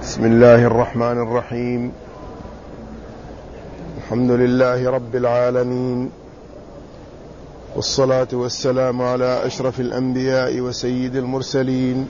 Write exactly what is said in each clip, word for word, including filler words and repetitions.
بسم الله الرحمن الرحيم. الحمد لله رب العالمين، والصلاة والسلام على أشرف الأنبياء وسيد المرسلين،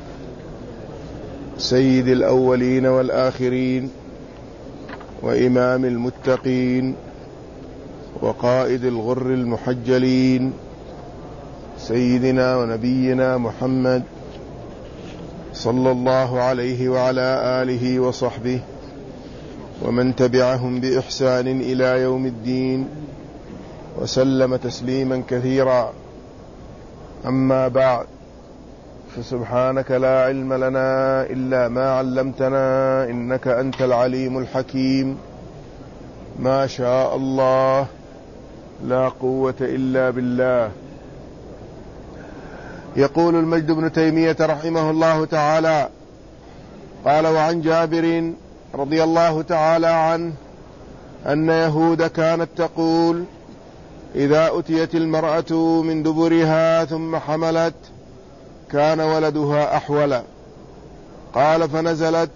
سيد الأولين والآخرين، وإمام المتقين، وقائد الغر المحجلين، سيدنا ونبينا محمد صلى الله عليه وعلى آله وصحبه ومن تبعهم بإحسان إلى يوم الدين، وسلم تسليما كثيرا. أما بعد، فسبحانك لا علم لنا إلا ما علمتنا إنك أنت العليم الحكيم. ما شاء الله، لا قوة إلا بالله. يقول المجد بن تيمية رحمه الله تعالى: قال: وعن جابر رضي الله تعالى عنه أن يهود كانت تقول: إذا أتيت المرأة من دبرها ثم حملت كان ولدها أحولا. قال: فنزلت: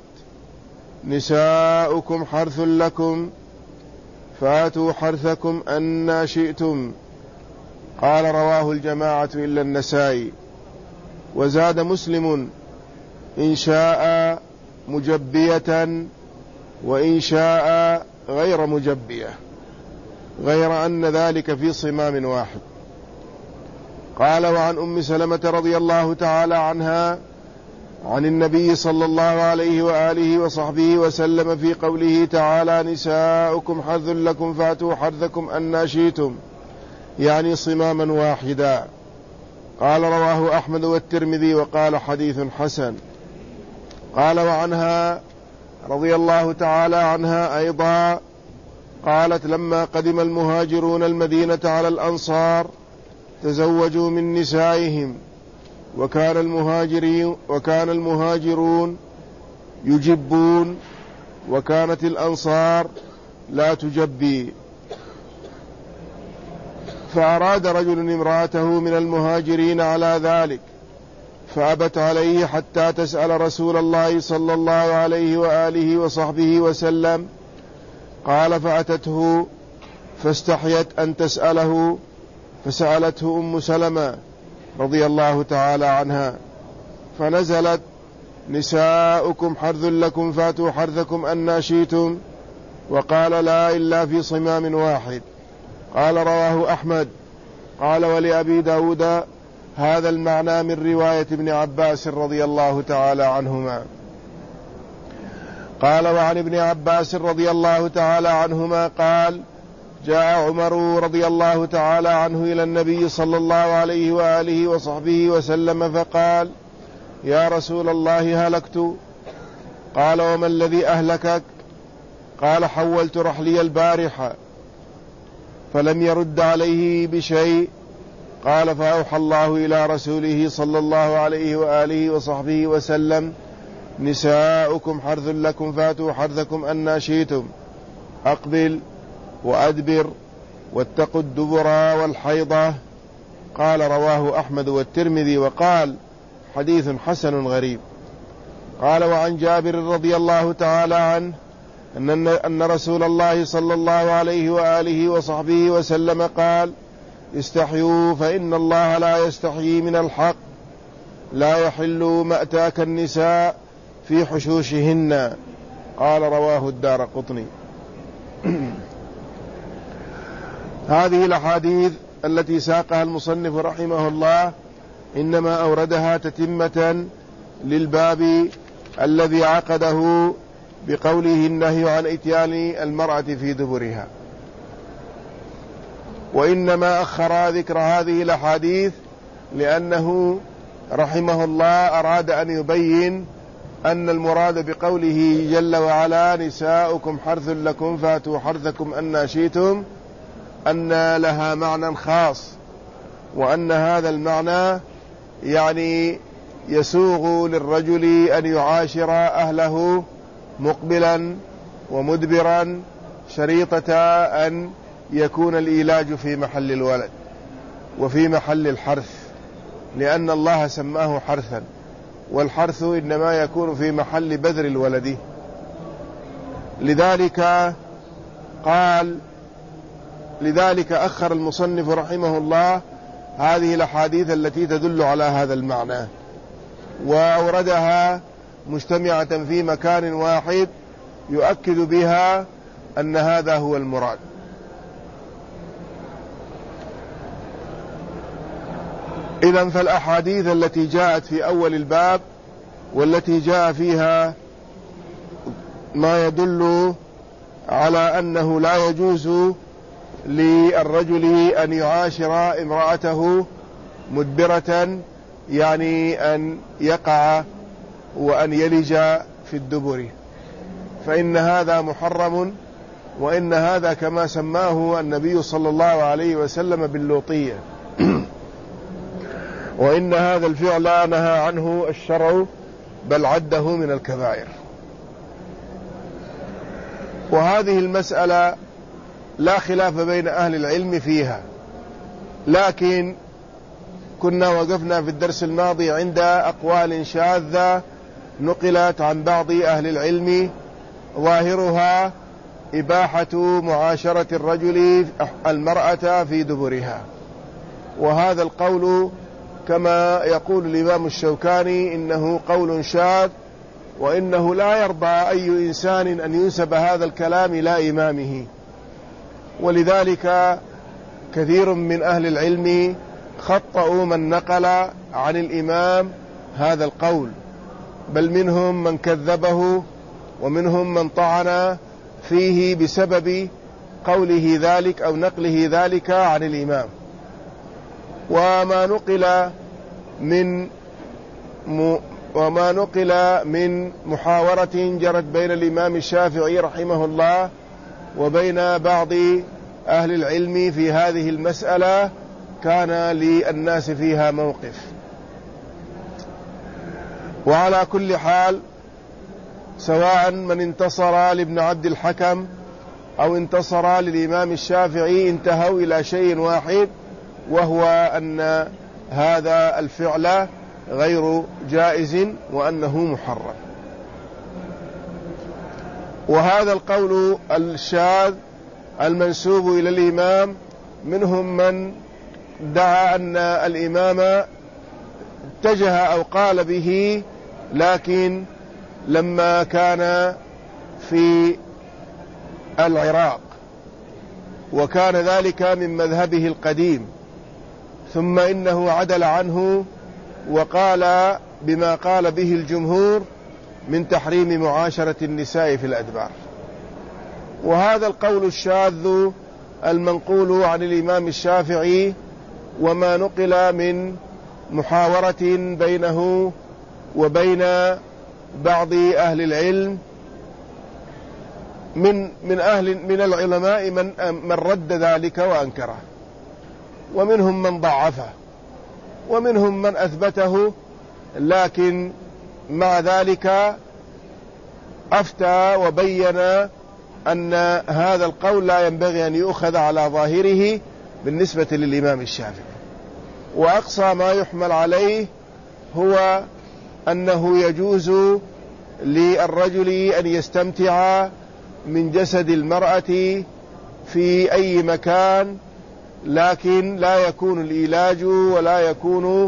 نساؤكم حرث لكم فاتوا حرثكم أنى شئتم. قال: رواه الجماعة إلا النسائي. وزاد مسلم: إن شاء مجبية وإن شاء غير مجبية، غير أن ذلك في صمام واحد. قال: وعن أم سلمة رضي الله تعالى عنها عن النبي صلى الله عليه وآله وصحبه وسلم في قوله تعالى: نساؤكم حرث لكم فاتوا حرثكم أنى شئتم، يعني صماما واحدا. قال: رواه أحمد والترمذي وقال: حديث حسن. قال: وعنها رضي الله تعالى عنها أيضا قالت: لما قدم المهاجرون المدينة على الأنصار تزوجوا من نسائهم، وكان المهاجرين وكان المهاجرون يجبون، وكانت الأنصار لا تجبي. فأراد رجل امرأته من المهاجرين على ذلك، فأبت عليه حتى تسأل رسول الله صلى الله عليه وآله وصحبه وسلم. قال: فأتته فاستحيت أن تسأله، فسألته أم سلمة رضي الله تعالى عنها، فنزلت: نساؤكم حرث لكم فاتوا حرثكم أنى شئتم. وقال: لا إلا في صمام واحد. قال: رواه أحمد. قال: ولأبي داود هذا المعنى من رواية ابن عباس رضي الله تعالى عنهما. قال: وعن ابن عباس رضي الله تعالى عنهما قال: جاء عمر رضي الله تعالى عنه إلى النبي صلى الله عليه وآله وصحبه وسلم فقال: يا رسول الله هلكت. قال: وما الذي أهلكك؟ قال: حولت رحلي البارحة. فلم يرد عليه بشيء. قال: فأوحى الله إلى رسوله صلى الله عليه وآله وصحبه وسلم: نساؤكم حرث لكم فاتوا حرثكم أنى شئتم، أقبل وأدبر واتقوا الدبر والحيضة. قال: رواه أحمد والترمذي وقال: حديث حسن غريب. قال: وعن جابر رضي الله تعالى عنه أن, أن رسول الله صلى الله عليه وآله وصحبه وسلم قال: استحيوا فإن الله لا يستحيي من الحق، لا يحل مأتاك النساء في حشوشهن. قال: رواه الدارقطني. هذه الأحاديث التي ساقها المصنف رحمه الله إنما أوردها تتمة للباب الذي عقده بقوله: النهي عن إتيان المرأة في دبرها. وإنما أخر ذكر هذه الأحاديث لأنه رحمه الله أراد أن يبين أن المراد بقوله جل وعلا: نساؤكم حرث لكم فاتوا حرثكم أنى شئتم، أن لها معنى خاص، وأن هذا المعنى يعني يسوغ للرجل أن يعاشر أهله مقبلا ومدبرا، شريطة أن يكون الإيلاج في محل الولد وفي محل الحرث، لأن الله سماه حرثا، والحرث إنما يكون في محل بذر الولد لذلك قال لذلك أخر المصنف رحمه الله هذه الأحاديث التي تدل على هذا المعنى، وأوردها مجتمعة في مكان واحد يؤكد بها أن هذا هو المراد. إذن فالأحاديث التي جاءت في أول الباب والتي جاء فيها ما يدل على أنه لا يجوز للرجل أن يعاشر امرأته مدبرة، يعني أن يقع وأن يلج في الدبر، فإن هذا محرم، وإن هذا كما سماه النبي صلى الله عليه وسلم باللوطية، وإن هذا الفعل نهى عنه الشرع بل عده من الكبائر. وهذه المسألة لا خلاف بين أهل العلم فيها، لكن كنا وقفنا في الدرس الماضي عند أقوال شاذة نقلت عن بعض أهل العلم ظاهرها إباحة معاشرة الرجل المرأة في دبرها، وهذا القول كما يقول الإمام الشوكاني إنه قول شاذ، وإنه لا يرضى أي إنسان أن ينسب هذا الكلام إلى إمامه، ولذلك كثير من أهل العلم خطأوا من نقل عن الإمام هذا القول، بل منهم من كذبه ومنهم من طعن فيه بسبب قوله ذلك أو نقله ذلك عن الإمام. وما نقل من م وما نقل من محاورة جرت بين الإمام الشافعي رحمه الله وبين بعض أهل العلم في هذه المسألة كان للناس فيها موقف. وعلى كل حال، سواء من انتصر لابن عبد الحكم أو انتصر للإمام الشافعي انتهوا إلى شيء واحد، وهو أن هذا الفعل غير جائز وأنه محرم. وهذا القول الشاذ المنسوب إلى الإمام منهم من دعا أن الإمام اتجه أو قال به، لكن لما كان في العراق، وكان ذلك من مذهبه القديم، ثم إنه عدل عنه وقال بما قال به الجمهور من تحريم معاشرة النساء في الأدبار. وهذا القول الشاذ المنقول عن الإمام الشافعي وما نقل من محاورة بينه وبين بعض أهل العلم من من أهل من العلماء من من رد ذلك وأنكره، ومنهم من ضعفه، ومنهم من أثبته، لكن مع ذلك أفتى وبين أن هذا القول لا ينبغي أن يؤخذ على ظاهره بالنسبة للإمام الشافعي. وأقصى ما يحمل عليه هو أنه يجوز للرجل أن يستمتع من جسد المرأة في أي مكان، لكن لا يكون الإيلاج ولا يكون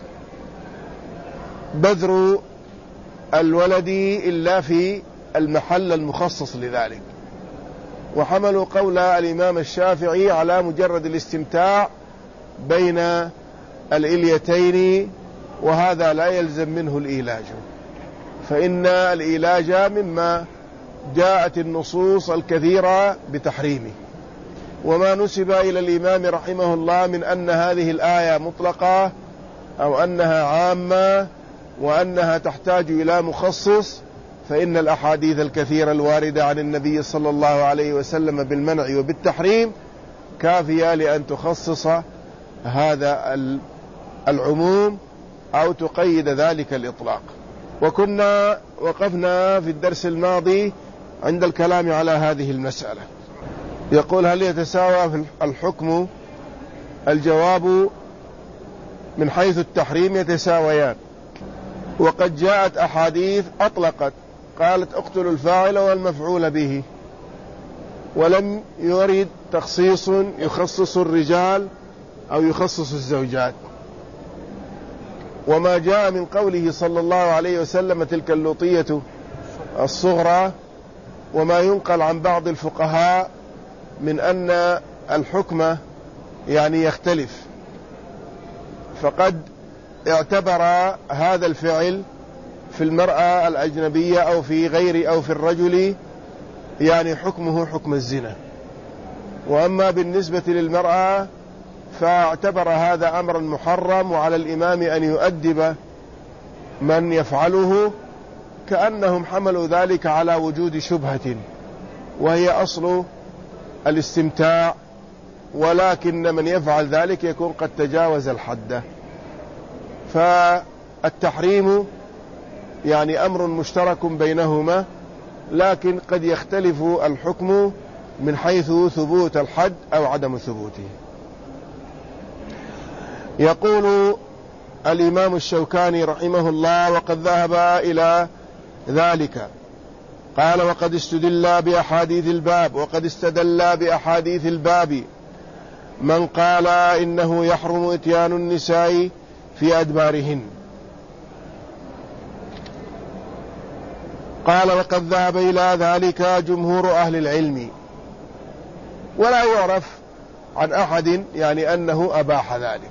بذر الولد إلا في المحل المخصص لذلك. وحملوا قول الإمام الشافعي على مجرد الاستمتاع بين الإليتين، وهذا لا يلزم منه الإيلاج، فإن الإيلاج مما جاءت النصوص الكثيرة بتحريمه. وما نسب إلى الإمام رحمه الله من أن هذه الآية مطلقة أو أنها عامة وأنها تحتاج إلى مخصص، فإن الأحاديث الكثيرة الواردة عن النبي صلى الله عليه وسلم بالمنع وبالتحريم كافية لأن تخصص هذا العموم أو تقيد ذلك الإطلاق. وكنا وقفنا في الدرس الماضي عند الكلام على هذه المسألة. يقول: هل يتساوى في الحكم؟ الجواب: من حيث التحريم يتساويان، وقد جاءت أحاديث أطلقت قالت اقتلوا الفاعل والمفعول به، ولم يرد تخصيص يخصص الرجال أو يخصص الزوجات. وما جاء من قوله صلى الله عليه وسلم تلك اللوطية الصغرى، وما ينقل عن بعض الفقهاء من أن الحكم يعني يختلف، فقد اعتبر هذا الفعل في المرأة الأجنبية أو في غير أو في الرجل يعني حكمه حكم الزنا، وأما بالنسبة للمرأة فاعتبر هذا أمرا محرم، وعلى الإمام أن يؤدب من يفعله، كأنهم حملوا ذلك على وجود شبهة وهي أصل الاستمتاع، ولكن من يفعل ذلك يكون قد تجاوز الحد. فالتحريم يعني أمر مشترك بينهما، لكن قد يختلف الحكم من حيث ثبوت الحد أو عدم ثبوته. يقول الإمام الشوكاني رحمه الله: وقد ذهب إلى ذلك. قال: وقد استدل بأحاديث الباب وقد استدل بأحاديث الباب من قال إنه يحرم إتيان النساء في أدبارهن. قال: وقد ذهب إلى ذلك جمهور أهل العلم، ولا يعرف عن أحد يعني أنه أباح ذلك.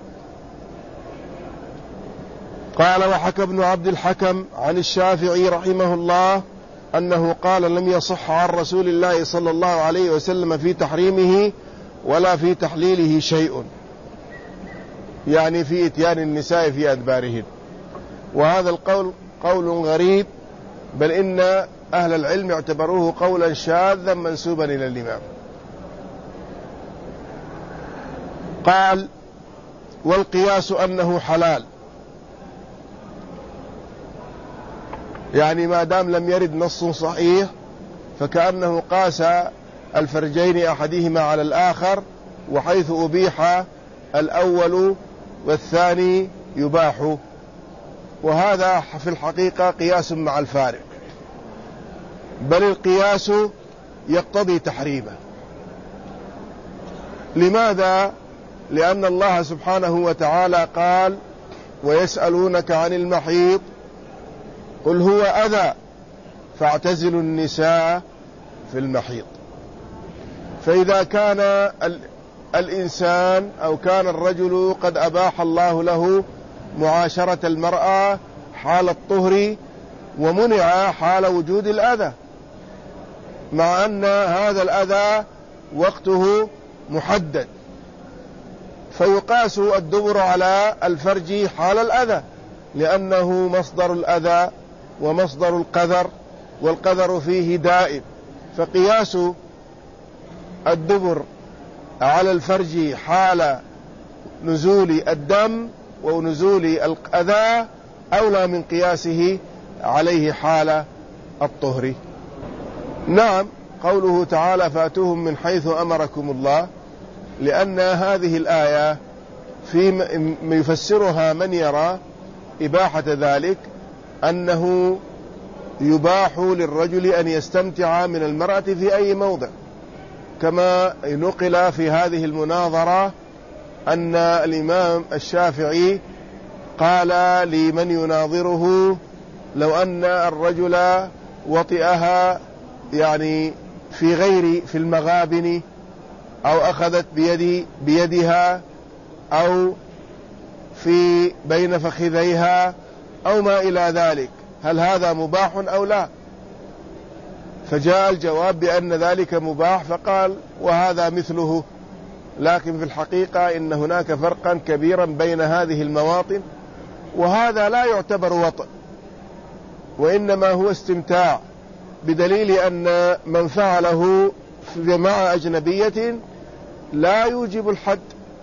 قال: وحكى ابن عبد الحكم عن الشافعي رحمه الله أنه قال: لم يصح عن رسول الله صلى الله عليه وسلم في تحريمه ولا في تحليله شيء، يعني في إتيان النساء في أدبارهن. وهذا القول قول غريب، بل إن أهل العلم اعتبروه قولا شاذا منسوبا إلى الإمام. قال: والقياس أنه حلال، يعني ما دام لم يرد نص صحيح فكأنه قاس الفرجين أحدهما على الآخر، وحيث أبيح الأول والثاني يباح، وهذا في الحقيقة قياس مع الفارق، بل القياس يقتضي تحريمه. لماذا؟ لأن الله سبحانه وتعالى قال: ويسألونك عن المحيض قل هو أذى فاعتزلوا النساء في المحيض. فإذا كان الإنسان أو كان الرجل قد أباح الله له معاشرة المرأة حال الطهر ومنع حال وجود الأذى، مع أن هذا الأذى وقته محدد، فيقاس الدبر على الفرج حال الأذى، لأنه مصدر الأذى ومصدر القذر، والقذر فيه دائم، فقياس الدبر على الفرج حال نزول الدم ونزول الأذى أولى من قياسه عليه حال الطهر. نعم، قوله تعالى: فاتوهم من حيث أمركم الله، لأن هذه الآية في يفسرها من يرى إباحة ذلك أنه يباح للرجل أن يستمتع من المرأة في أي موضع، كما نقل في هذه المناظرة أن الإمام الشافعي قال لمن يناظره: لو أن الرجل وطئها يعني في غير في المغابن، أو أخذت بيد بيدها، أو في بين فخذيها، أو ما إلى ذلك، هل هذا مباح أو لا؟ فجاء الجواب بأن ذلك مباح، فقال: وهذا مثله. لكن في الحقيقة إن هناك فرقا كبيرا بين هذه المواطن، وهذا لا يعتبر وطئ، وإنما هو استمتاع، بدليل أن من فعله مع أجنبية لا يوجب الحد،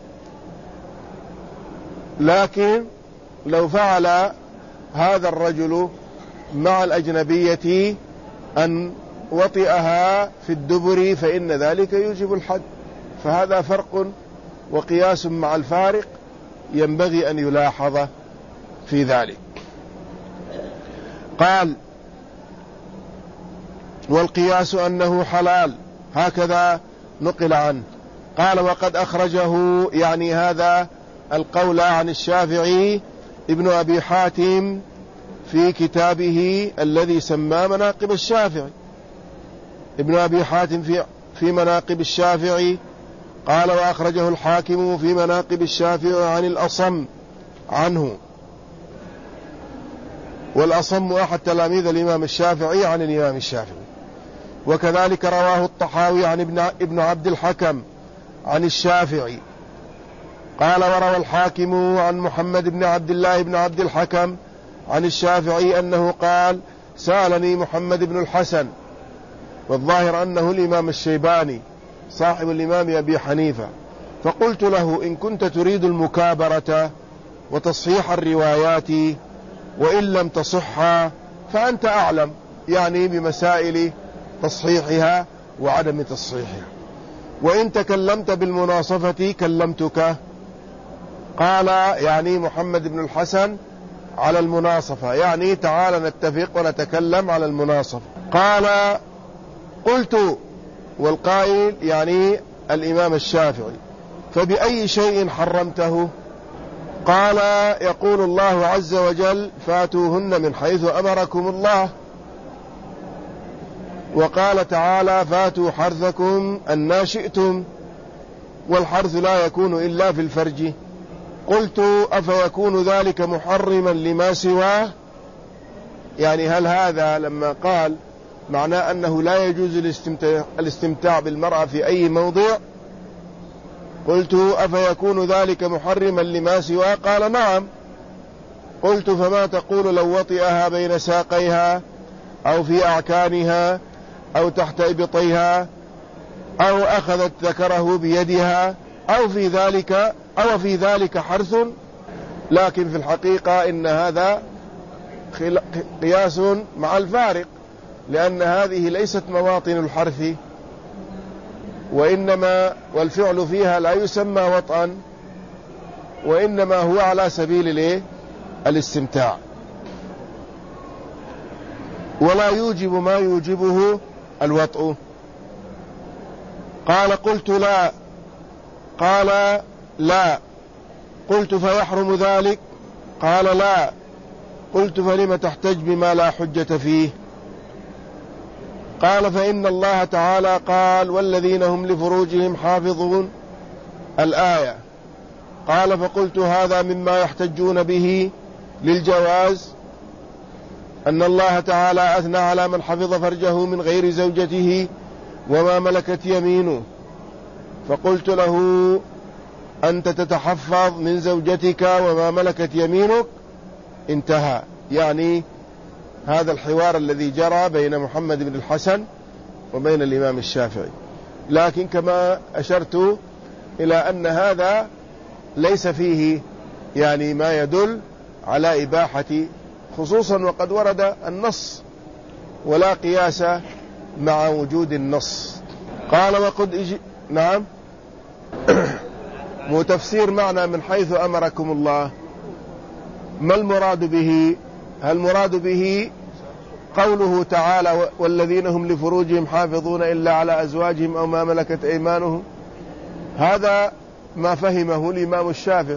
لكن لو فعل هذا الرجل مع الأجنبية أن وطئها في الدبر فإن ذلك يوجب الحد. فهذا فرق وقياس مع الفارق ينبغي أن يلاحظ في ذلك. قال: والقياس أنه حلال، هكذا نقل عنه. قال وقد أخرجه، يعني هذا القول عن الشافعي، ابن أبي حاتم في كتابه الذي سماه مناقب الشافعي. ابن أبي حاتم في, في مناقب الشافعي قال وأخرجه الحاكم في مناقب الشافعي عن الأصم عنه، والأصم أحد تلاميذ الإمام الشافعي عن الإمام الشافعي. وكذلك رواه الطحاوي عن ابن, ابن عبد الحكم عن الشافعي قال وروى الحاكم عن محمد بن عبد الله بن عبد الحكم عن الشافعي أنه قال سألني محمد بن الحسن، والظاهر أنه الإمام الشيباني صاحب الإمام أبي حنيفة، فقلت له إن كنت تريد المكابرة وتصحيح الروايات وإن لم تصحها فأنت أعلم، يعني بمسائل تصحيحها وعدم تصحيحها، وإن تكلمت بالمناصفة كلمتك. قال يعني محمد بن الحسن على المناصفة، يعني تعال نتفق ونتكلم على المناصفة. قال قلت، والقائل يعني الإمام الشافعي، فبأي شيء حرمته؟ قال يقول الله عز وجل فاتوهن من حيث أمركم الله، وقال تعالى فاتوا حرثكم أن شئتم، والحرث لا يكون إلا في الفرج. قلت أفيكون ذلك محرما لما سواه؟ يعني هل هذا لما قال معناه أنه لا يجوز الاستمتاع, الاستمتاع بالمرأة في أي موضع؟ قلت أفيكون ذلك محرما لما سواه؟ قال نعم. قلت فما تقول لو وطئها بين ساقيها أو في أعكانها أو تحت إبطيها أو أخذت ذكره بيدها أو في ذلك أو في ذلك حرث؟ لكن في الحقيقة إن هذا قياس مع الفارق، لأن هذه ليست مواطن الحرث، وإنما والفعل فيها لا يسمى وطئا، وإنما هو على سبيل الايه الاستمتاع، ولا يوجب ما يوجبه الوطء. قال قلت لا. قال لا. قلت فيحرم ذلك؟ قال لا. قلت فلم تحتج بما لا حجة فيه؟ قال فإن الله تعالى قال والذين هم لفروجهم حافظون، الآية. قال فقلت هذا مما يحتجون به للجواز، أن الله تعالى أثنى على من حفظ فرجه من غير زوجته وما ملكت يمينه، فقلت له أنت تتحفظ من زوجتك وما ملكت يمينك؟ انتهى. يعني هذا الحوار الذي جرى بين محمد بن الحسن وبين الإمام الشافعي. لكن كما أشرت إلى أن هذا ليس فيه يعني ما يدل على إباحة، خصوصا وقد ورد النص، ولا قياس مع وجود النص. قال وقد إج... نعم مو تفسير معنى من حيث أمركم الله، ما المراد به؟ هل المراد به قوله تعالى والذين هم لفروجهم حافظون إلا على أزواجهم أو ما ملكت أيمانهم؟ هذا ما فهمه الإمام الشافعي،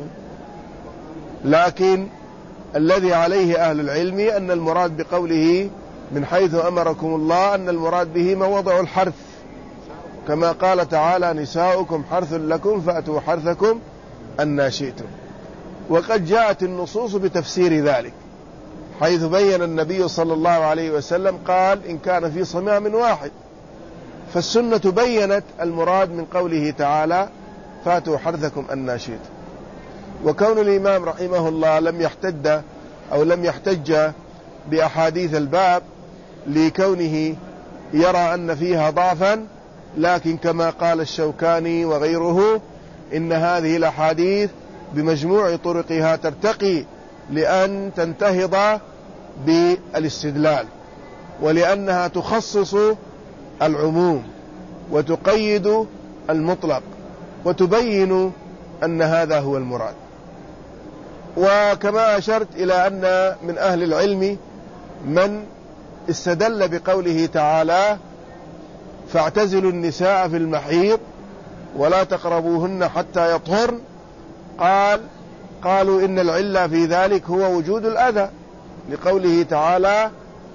لكن الذي عليه أهل العلم أن المراد بقوله من حيث أمركم الله أن المراد به موضع الحرث، كما قال تعالى نساؤكم حرث لكم فأتوا حرثكم أن شئتم. وقد جاءت النصوص بتفسير ذلك، حيث بين النبي صلى الله عليه وسلم قال إن كان في صمام واحد، فالسنة بينت المراد من قوله تعالى فاتوا حرثكم أن شئتم. وكون الإمام رحمه الله لم يحتج أو لم يحتج بأحاديث الباب لكونه يرى أن فيها ضعفا، لكن كما قال الشوكاني وغيره إن هذه الأحاديث بمجموع طرقها ترتقي لأن تنتهض بالاستدلال، ولأنها تخصص العموم وتقيد المطلق وتبين أن هذا هو المراد. وكما أشرت إلى أن من أهل العلم من استدل بقوله تعالى فاعتزلوا النساء في المحيض ولا تقربوهن حتى يطهرن، قال قالوا إن العلة في ذلك هو وجود الأذى، لقوله تعالى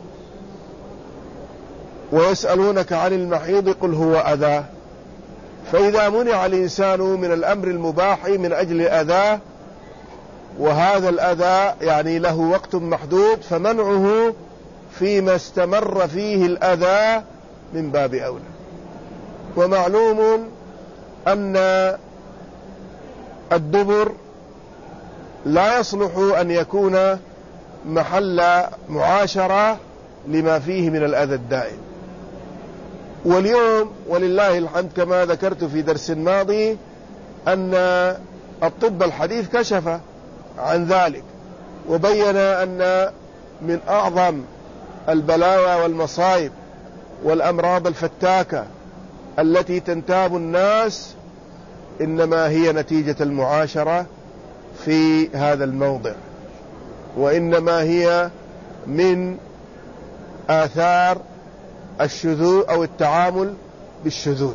ويسألونك عن المحيض قل هو أذى. فإذا منع الإنسان من الأمر المباح من أجل أذاه، وهذا الأذى يعني له وقت محدود، فمنعه فيما استمر فيه الأذى من باب أولى. ومعلوم أن الدبر لا يصلح أن يكون محل معاشرة لما فيه من الأذى الدائم. واليوم ولله الحمد كما ذكرت في درس ماضي أن الطب الحديث كشف عن ذلك وبين أن من أعظم البلاوى والمصائب والأمراض الفتاكة التي تنتاب الناس إنما هي نتيجة المعاشرة في هذا الموضع، وإنما هي من آثار الشذوذ أو التعامل بالشذوذ.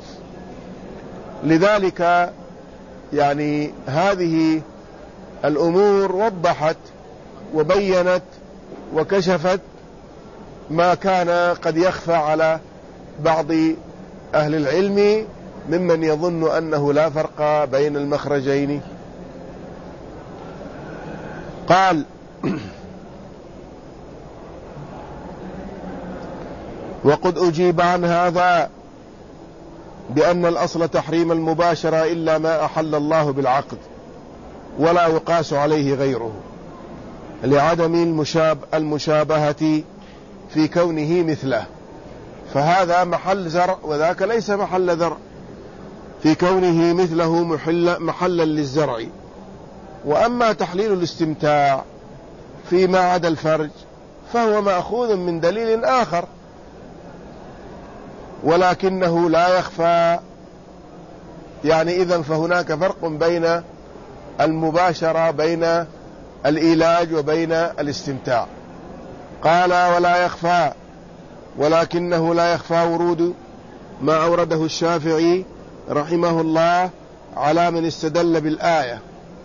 لذلك يعني هذه الأمور وضحت وبينت وكشفت ما كان قد يخفى على بعض أهل العلم ممن يظن أنه لا فرق بين المخرجين. قال وقد أجيب عن هذا بأن الأصل تحريم المباشرة إلا ما أحل الله بالعقد ولا يقاس عليه غيره، لعدم المشاب المشابهة في كونه مثله، فهذا محل زرع وذاك ليس محل زرع، في كونه مثله محل محلا للزرع. وأما تحليل الاستمتاع فيما عدا الفرج فهو مأخوذ من دليل آخر، ولكنه لا يخفى. يعني إذن فهناك فرق بين المباشرة بين العلاج وبين الاستمتاع. قال ولا يخفى، ولكنه لا يخفى ورود ما أورده الشافعي رحمه الله على من استدل بالآية،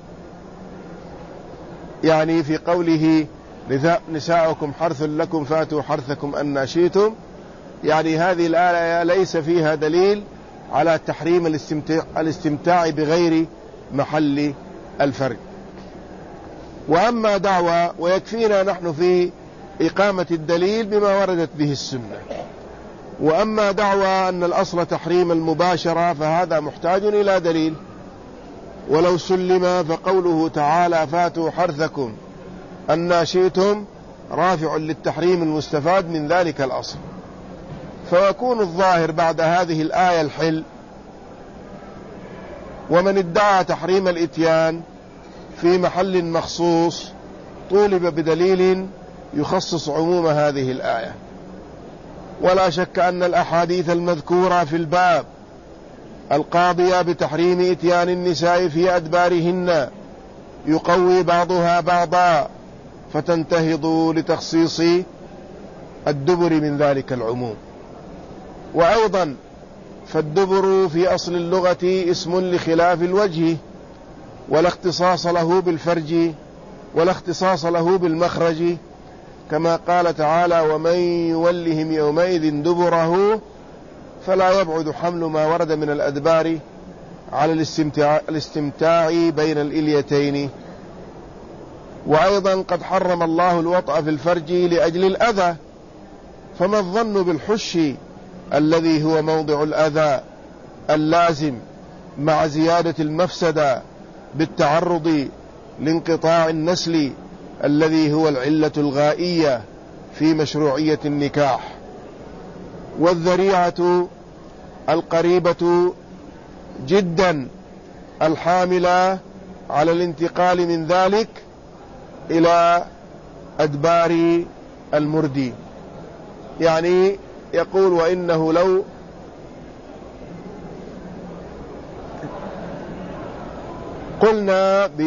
يعني في قوله نساؤكم حرث لكم فاتوا حرثكم أن شئتم، يعني هذه الآية ليس فيها دليل على تحريم الاستمتاع, الاستمتاع بغير محل الفرج. وأما دعوى ويكفينا نحن في إقامة الدليل بما وردت به السنة. وأما دعوى أن الأصل تحريم المباشرة فهذا محتاج إلى دليل، ولو سلم فقوله تعالى فاتوا حرثكم أن شئتم رافع للتحريم المستفاد من ذلك الأصل، فيكون الظاهر بعد هذه الآية الحل. ومن ادعى تحريم الإتيان في محل مخصوص طولب بدليل يخصص عموم هذه الآية. ولا شك أن الأحاديث المذكورة في الباب القاضية بتحريم إتيان النساء في أدبارهن يقوي بعضها بعضا فتنتهض لتخصيص الدبر من ذلك العموم. وأيضا فالدبر في أصل اللغة اسم لخلاف الوجه، ولا اختصاص له بالفرج ولا اختصاص له بالمخرج، كما قال تعالى ومن يولهم يومئذ دبره، فلا يبعد حمل ما ورد من الأدبار على الاستمتاع, الاستمتاع بين الإليتين. وأيضا قد حرم الله الوطأ في الفرج لأجل الأذى، فما الظن بالحش الذي هو موضع الأذى اللازم مع زيادة المفسدة بالتعرض لانقطاع النسل الذي هو العلة الغائية في مشروعية النكاح. والذريعة القريبة جدا الحاملة على الانتقال من ذلك إلى أدبار المردي. يعني يقول وإنه لو قلنا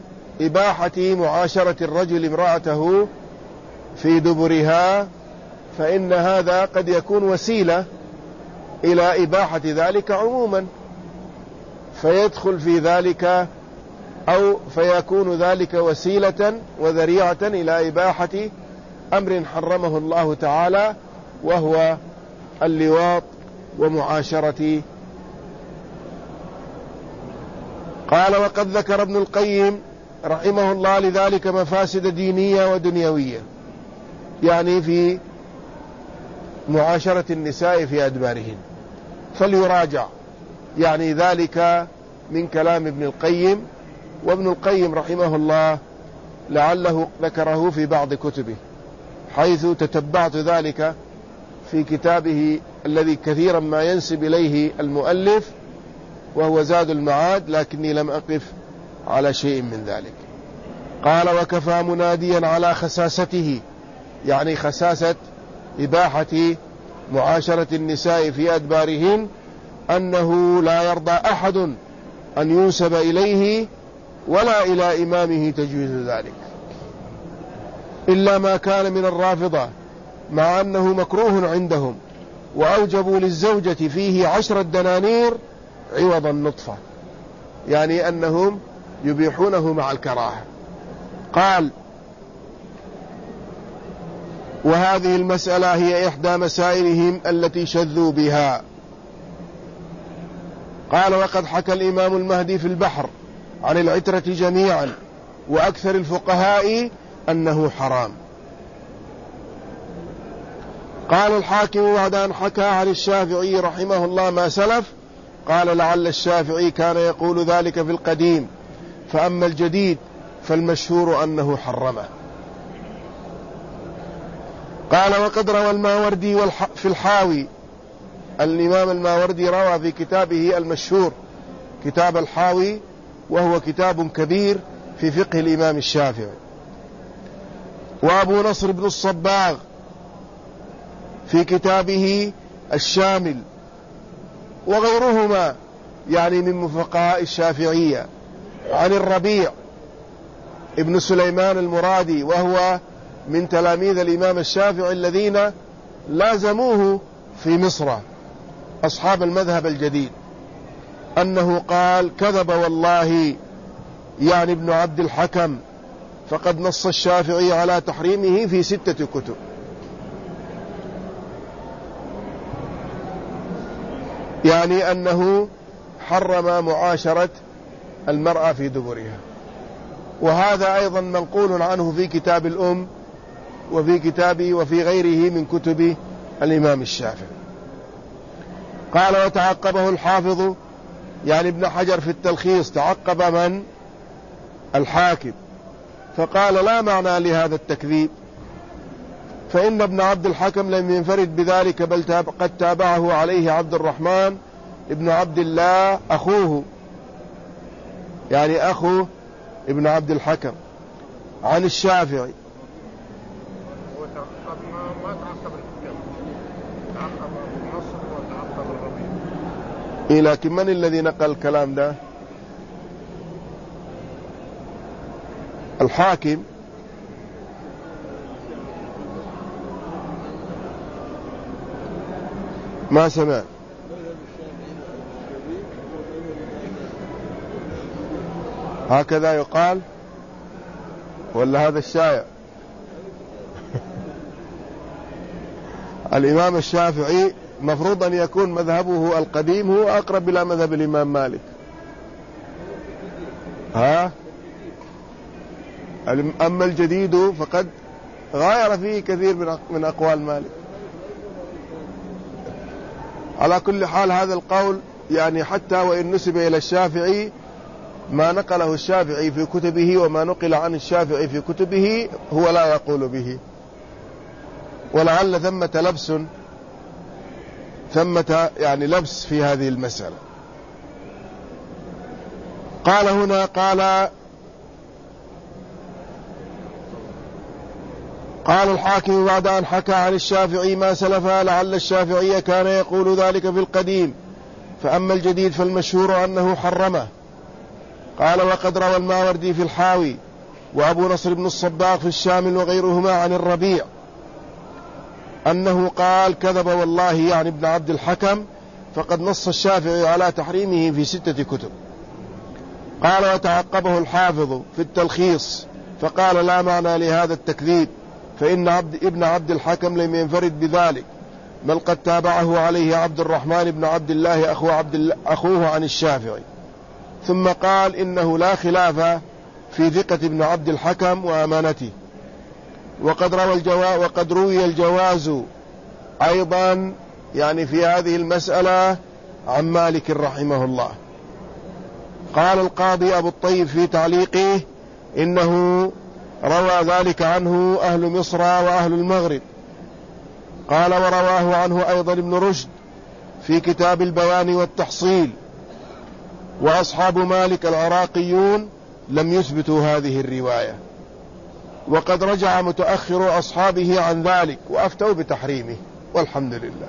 بإباحة معاشرة الرجل امرأته في دبرها فإن هذا قد يكون وسيلة إلى إباحة ذلك عموما، فيدخل في ذلك أو فيكون ذلك وسيلة وذريعة إلى إباحة أمر حرمه الله تعالى، وهو اللواط ومعاشرة. قال: وقد ذكر ابن القيم رحمه الله لذلك مفاسد دينية ودنيوية، يعني في معاشرة النساء في أدبارهن، فليراجع يعني ذلك من كلام ابن القيم. وابن القيم رحمه الله لعله ذكره في بعض كتبه، حيث تتبعت ذلك في كتابه الذي كثيرا ما ينسب إليه المؤلف، وهو زاد المعاد، لكني لم أقف على شيء من ذلك. قال: وكفى مناديا على خساسته، يعني خساسة إباحة معاشرة النساء في أدبارهن، أنه لا يرضى أحد أن ينسب إليه ولا إلى إمامه تجويز ذلك، إلا ما كان من الرافضة، مع أنه مكروه عندهم، وأوجبوا للزوجة فيه عشرة دنانير عوض النطفة، يعني أنهم يبيحونه مع الكراهة. قال: وهذه المسألة هي إحدى مسائلهم التي شذوا بها. قال: وقد حكى الإمام المهدي في البحر عن العترة جميعا وأكثر الفقهاء أنه حرام. قال الحاكم بعد أن حكى عن الشافعي رحمه الله ما سلف، قال: لعل الشافعي كان يقول ذلك في القديم، فأما الجديد فالمشهور أنه حرمه. قال: وقد روى الماوردي في الحاوي، الإمام الماوردي روى في كتابه المشهور كتاب الحاوي، وهو كتاب كبير في فقه الإمام الشافعي. وأبو نصر بن الصباغ في كتابه الشامل، وغيرهما يعني من فقهاء الشافعية، عن الربيع ابن سليمان المرادي، وهو من تلاميذ الإمام الشافعي الذين لازموه في مصر، أصحاب المذهب الجديد، أنه قال: كذب والله، يعني ابن عبد الحكم، فقد نص الشافعي على تحريمه في ستة كتب. يعني أنه حرم معاشرة المرأة في دبرها، وهذا أيضا منقول عنه في كتاب الأم وفي كتابه وفي غيره من كتب الإمام الشافعي. قال: وتعقبه الحافظ، يعني ابن حجر في التلخيص، تعقب من؟ الحاكم، فقال: لا معنى لهذا التكذيب، فإن ابن عبد الحكم لم ينفرد بذلك، بل تاب قد تابعه عليه عبد الرحمن ابن عبد الله أخوه، يعني أخو ابن عبد الحكم، عن الشافعي. إيه، لكن من الذي نقل الكلام ده؟ الحاكم. ما سمع. هكذا يقال ولا هذا الشائع؟ الإمام الشافعي مفروض أن يكون مذهبه القديم هو أقرب إلى مذهب الإمام مالك. ها؟ أما الجديد فقد غاير فيه كثير من أقوال مالك. على كل حال هذا القول يعني حتى وإن نسب إلى الشافعي، ما نقله الشافعي في كتبه وما نقل عن الشافعي في كتبه هو لا يقول به، ولعل ثمة لبس ثمة يعني لبس في هذه المسألة. قال هنا قال قال الحاكم بعد أن حكى عن الشافعي ما سلف، لعل الشافعي كان يقول ذلك في القديم، فأما الجديد فالمشهور أنه حرمه. قال: وقد روى الماوردي في الحاوي، وأبو نصر بن الصباغ في الشامل، وغيرهما عن الربيع أنه قال كذب والله يعني ابن عبد الحكم، فقد نص الشافعي على تحريمه في ستة كتب. قال وتعقبه الحافظ في التلخيص فقال لا معنى لهذا التكذيب، فإن عبد ابن عبد الحكم لم ينفرد بذلك، بل قد تابعه عليه عبد الرحمن بن عبد الله أخو عبد الله أخوه عن الشافعي. ثم قال إنه لا خلاف في ثقة ابن عبد الحكم وأمانته، وقد روى الجواز وقد روي الجواز أيضا يعني في هذه المسألة عن مالك رحمه الله. قال القاضي أبو الطيب في تعليقه إنه روى ذلك عنه أهل مصر وأهل المغرب. قال ورواه عنه أيضا ابن رشد في كتاب البيان والتحصيل، وأصحاب مالك العراقيون لم يثبتوا هذه الرواية، وقد رجع متأخر أصحابه عن ذلك وأفتوا بتحريمه، والحمد لله.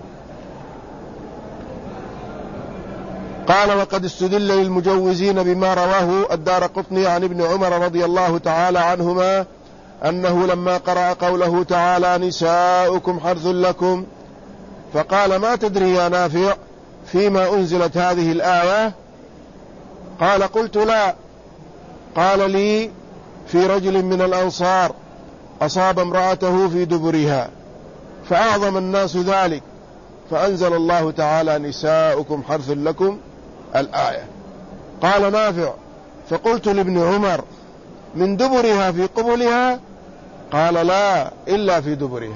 قال وقد استدل للمجوزين بما رواه الدارقطني عن ابن عمر رضي الله تعالى عنهما أنه لما قرأ قوله تعالى نساؤكم حرث لكم فقال ما تدري يا نافع فيما أنزلت هذه الآية؟ قال قلت لا. قال لي في رجل من الأنصار أصاب امرأته في دبرها فأعظم الناس ذلك، فأنزل الله تعالى نساؤكم حرث لكم الآية. قال نافع فقلت لابن عمر من دبرها في قبلها؟ قال لا إلا في دبرها.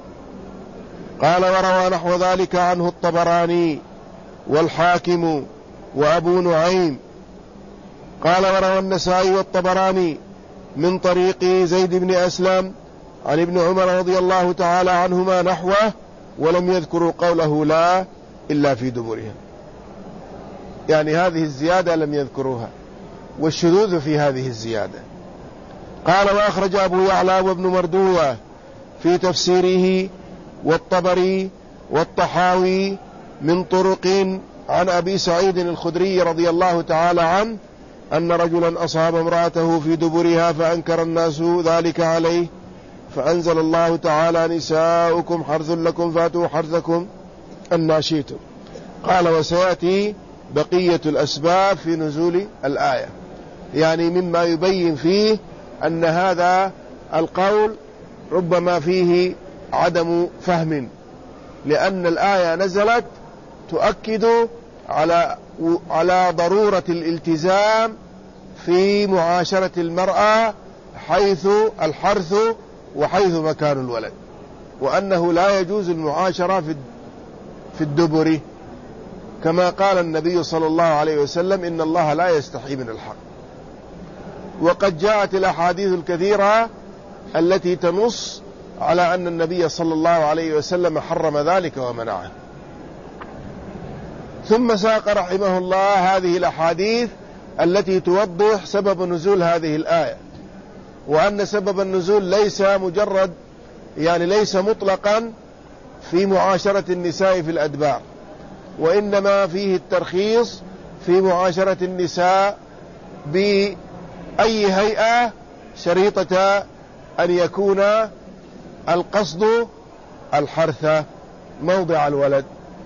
قال وروى نحو ذلك عنه الطبراني والحاكم وأبو نعيم. قال وروى النسائي والطبراني من طريق زيد بن أسلم عن ابن عمر رضي الله تعالى عنهما نحوه، ولم يذكروا قوله لا إلا في دبرها، يعني هذه الزيادة لم يذكروها، والشذوذ في هذه الزيادة. قال وأخرج أبو يعلى وابن مردوة في تفسيره والطبري والطحاوي من طرق عن أبي سعيد الخدري رضي الله تعالى عنه أن رجلا أصاب امرأته في دبرها فأنكر الناس ذلك عليه، فأنزل الله تعالى نساؤكم حرث لكم فاتوا حرثكم أن شئتم. قال وسيأتي بقية الأسباب في نزول الآية، يعني مما يبين فيه أن هذا القول ربما فيه عدم فهم، لأن الآية نزلت تؤكد على على ضرورة الالتزام في معاشرة المرأة حيث الحرث وحيث مكان الولد، وأنه لا يجوز المعاشرة في الدبر، كما قال النبي صلى الله عليه وسلم إن الله لا يستحي من الحق. وقد جاءت الأحاديث الكثيرة التي تنص على أن النبي صلى الله عليه وسلم حرم ذلك ومنعه. ثم ساق رحمه الله هذه الأحاديث التي توضح سبب نزول هذه الآية، وأن سبب النزول ليس مجرد يعني ليس مطلقا في معاشرة النساء في الأدبار، وإنما فيه الترخيص في معاشرة النساء بأي هيئة شريطة أن يكون القصد الحرث موضع الولد.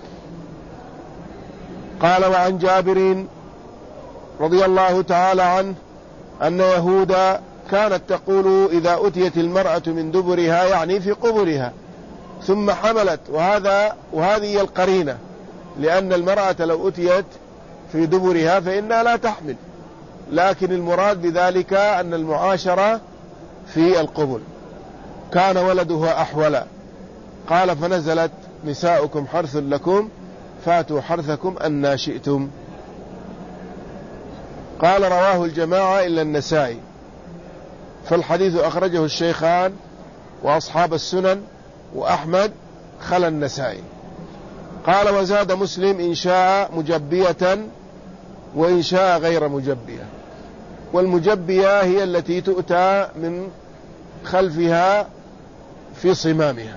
قال وعن جابر رضي الله تعالى عنه أن يهودا كانت تقول إذا أتيت المرأة من دبرها يعني في قبرها ثم حملت، وهذا وهذه هي القرينة، لأن المرأة لو أتيت في دبرها فإنها لا تحمل، لكن المراد بذلك أن المعاشرة في القبل. كان ولدها أحولا. قال فنزلت نساؤكم حرث لكم فاتوا حرثكم أن شئتم. قال رواه الجماعة إلا النسائي، فالحديث أخرجه الشيخان وأصحاب السنن وأحمد خلا النسائي. قال وزاد مسلم إن شاء مجبية وإن شاء غير مجبية، والمجبية هي التي تؤتى من خلفها في صمامها،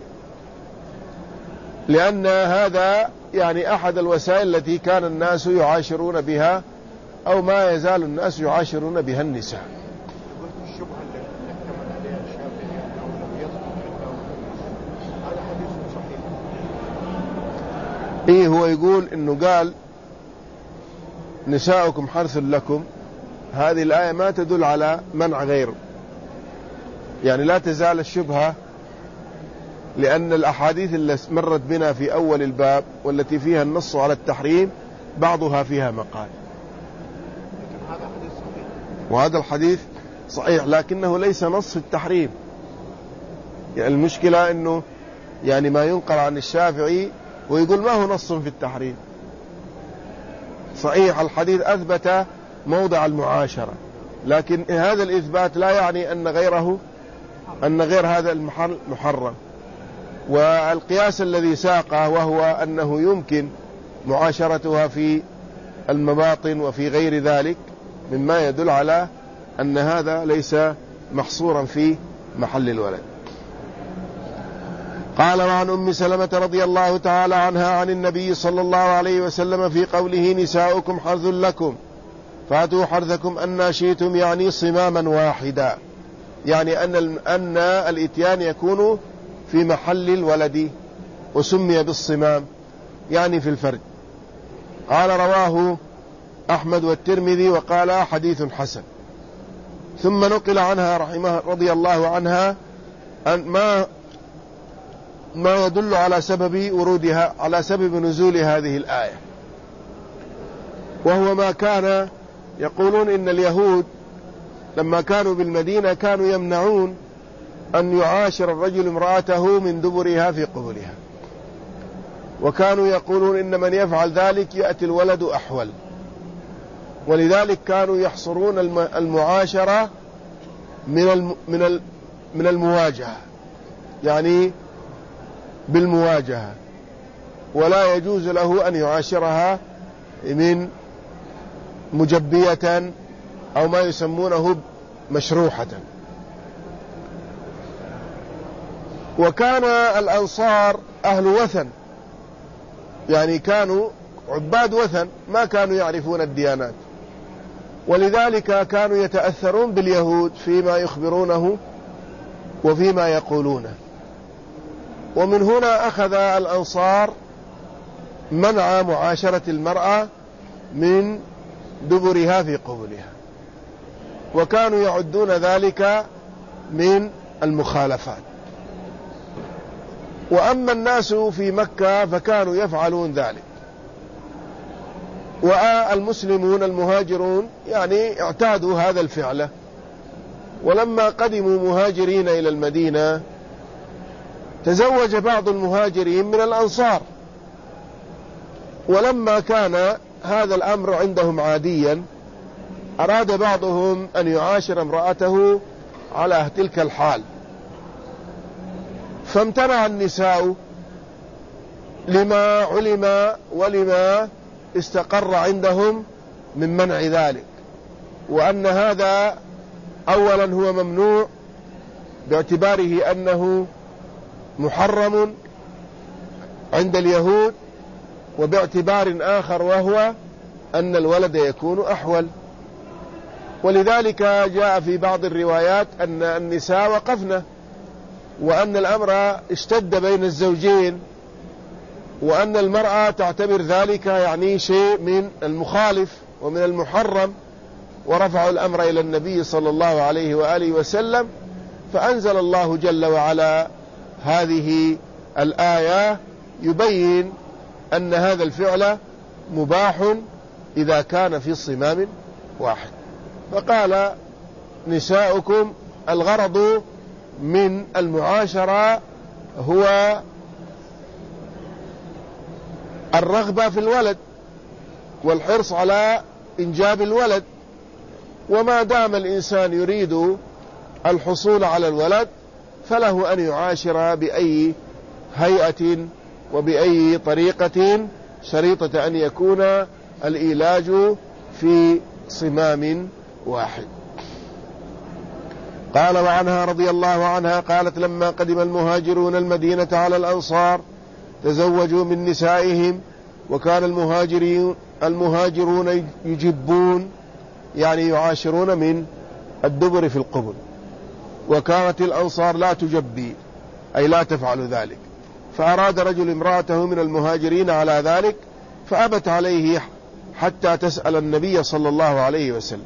لأن هذا يعني أحد الوسائل التي كان الناس يعاشرون بها أو ما يزال الناس يعاشرون بها النساء. إيه هو يقول إنه قال نساؤكم حرث لكم، هذه الآية ما تدل على منع غيره، يعني لا تزال الشبهة، لأن الأحاديث التي مرت بنا في أول الباب والتي فيها النص على التحريم بعضها فيها مقال، وهذا الحديث صحيح لكنه ليس نص في التحريم. يعني المشكلة أنه يعني ما ينقل عن الشافعي ويقول ما هو نص في التحريم. صحيح الحديث أثبت موضع المعاشرة، لكن هذا الإثبات لا يعني أن غيره أن غير هذا المحل محرم. والقياس الذي ساقه وهو أنه يمكن معاشرتها في المباطن وفي غير ذلك مما يدل على أن هذا ليس محصورا في محل الولد. قال: وعن أم سلمة رضي الله تعالى عنها عن النبي صلى الله عليه وسلم في قوله نساؤكم حرث لكم فأتوا حرثكم أن شئتم، يعني صماما واحدا، يعني أن أن الإتيان يكون في محل الولد، وسمي بالصمام يعني في الفرج. قال: رواه أحمد والترمذي وقال حديث حسن. ثم نقل عنها رحمه رضي الله عنها أن ما ما يدل على سبب ورودها على سبب نزول هذه الآية، وهو ما كان يقولون إن اليهود لما كانوا بالمدينة كانوا يمنعون أن يعاشر الرجل امرأته من دبرها في قبلها، وكانوا يقولون إن من يفعل ذلك يأتي الولد أحول، ولذلك كانوا يحصرون المعاشرة من من من المواجهة، يعني بالمواجهة، ولا يجوز له أن يعاشرها من مجبية أو ما يسمونه مشروحة. وكان الأنصار أهل وثن، يعني كانوا عباد وثن، ما كانوا يعرفون الديانات، ولذلك كانوا يتأثرون باليهود فيما يخبرونه وفيما يقولونه. ومن هنا أخذ الأنصار منع معاشرة المرأة من دبرها في قبلها، وكانوا يعدون ذلك من المخالفات. وأما الناس في مكة فكانوا يفعلون ذلك، والمسلمون المهاجرون يعني اعتادوا هذا الفعل. ولما قدموا مهاجرين إلى المدينة تزوج بعض المهاجرين من الأنصار، ولما كان هذا الأمر عندهم عاديا أراد بعضهم أن يعاشر امرأته على تلك الحال، فامتنع النساء لما علم ولما استقر عندهم من منع ذلك، وأن هذا أولا هو ممنوع باعتباره أنه محرم عند اليهود، وباعتبار آخر وهو أن الولد يكون أحول. ولذلك جاء في بعض الروايات أن النساء وقفن، وأن الأمر اشتد بين الزوجين، وأن المرأة تعتبر ذلك يعني شيء من المخالف ومن المحرم، ورفعوا الأمر إلى النبي صلى الله عليه وآله وسلم، فأنزل الله جل وعلا هذه الآية يبين أن هذا الفعل مباح إذا كان في صمام واحد. فقال نساؤكم، الغرض من المعاشرة هو الرغبة في الولد والحرص على إنجاب الولد، وما دام الإنسان يريد الحصول على الولد فله أن يعاشر بأي هيئة وبأي طريقة، شريطة أن يكون الإيلاج في صمام واحد. قال: وعنها رضي الله عنها قالت: لما قدم المهاجرون المدينة على الأنصار تزوجوا من نسائهم، وكان المهاجرين المهاجرون يجبون، يعني يعاشرون من الدبر في القبل، وكانت الأنصار لا تجبي، أي لا تفعل ذلك. فأراد رجل امرأته من المهاجرين على ذلك فأبت عليه حتى تسأل النبي صلى الله عليه وسلم.